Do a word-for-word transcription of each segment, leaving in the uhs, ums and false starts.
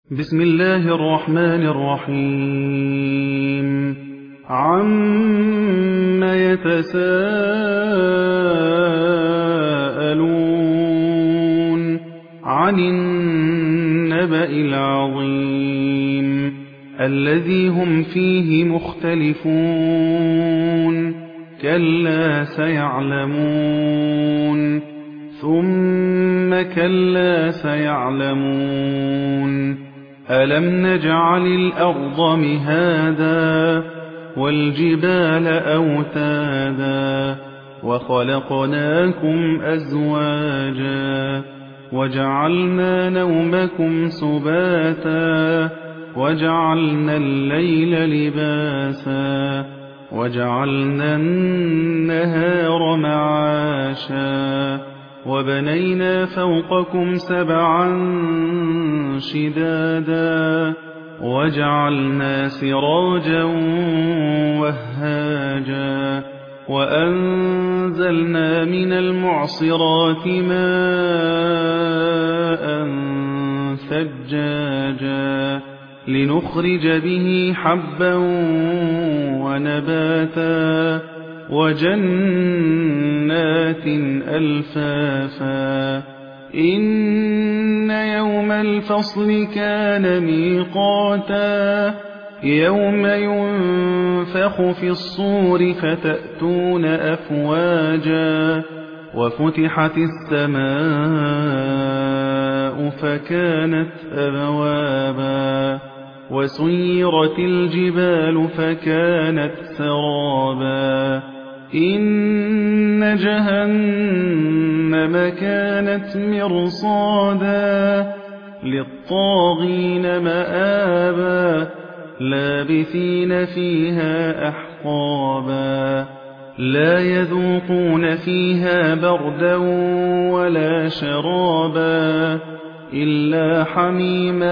بسم الله الرحمن الرحيم عَمَّ يتساءلون عن النبأ العظيم الذي هم فيه مختلفون كلا سيعلمون ثم كلا سيعلمون ألم نجعل الأرض مهادا والجبال أوتادا وخلقناكم أزواجا وجعلنا نومكم سباتا وجعلنا الليل لباسا وجعلنا النهار معاشا وبنينا فوقكم سبعا شدادا وجعلنا سراجا وهاجا وأنزلنا من المعصرات ماء ثجاجا لنخرج به حبا ونباتا وجنات ألفافا إن يوم الفصل كان ميقاتا يوم ينفخ في الصور فتأتون أفواجا وفتحت السماء فكانت أبوابا وسيرت الجبال فكانت سرابا إن جهنم كانت مرصادا للطاغين مآبا لابثين فيها أحقابا لا يذوقون فيها بردا ولا شرابا إلا حميما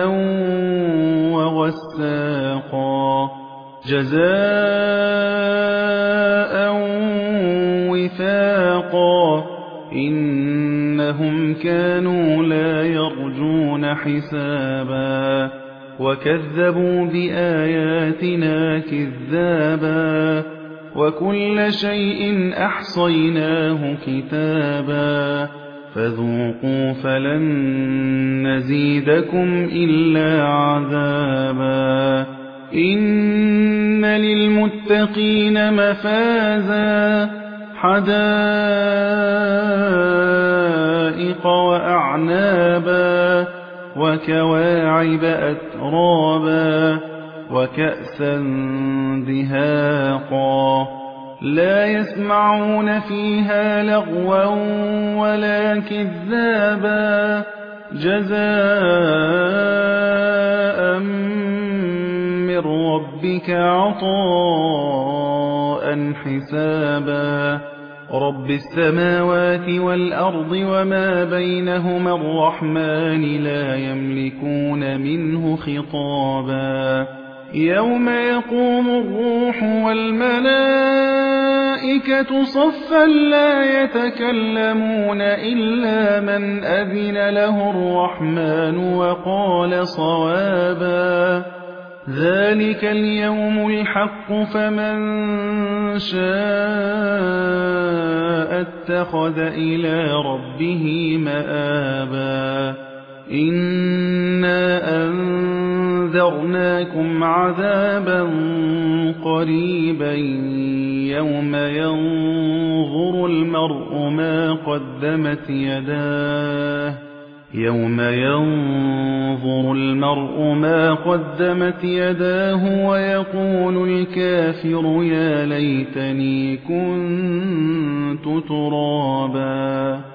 وغساقا جزاء وفاقا إنهم كانوا لا يرجون حسابا وكذبوا بآياتنا كذابا وكل شيء أحصيناه كتابا فذوقوا فلن نزيدكم إلا عذابا إن للمتقين مفازا حدائق وأعنابا وكواعب أترابا وكأسا دهاقا لا يسمعون فيها لغوا ولا كذابا جزاء من ربك عطاء حسابا رب السماوات والأرض وما بينهما الرحمن لا يملكون منه خطابا يوم يقوم الروح والملائكة صفا لا يتكلمون إلا من أذن له الرحمن وقال صوابا ذلك اليوم الحق فمن شاء اتخذ إلى ربه مآبا إنا أنذرناكم عذابا قريبا يوم ينظر المرء ما قدمت يداه يوم ينظر المرء ما قدمت يداه ويقول الكافر يا ليتني كنت ترابا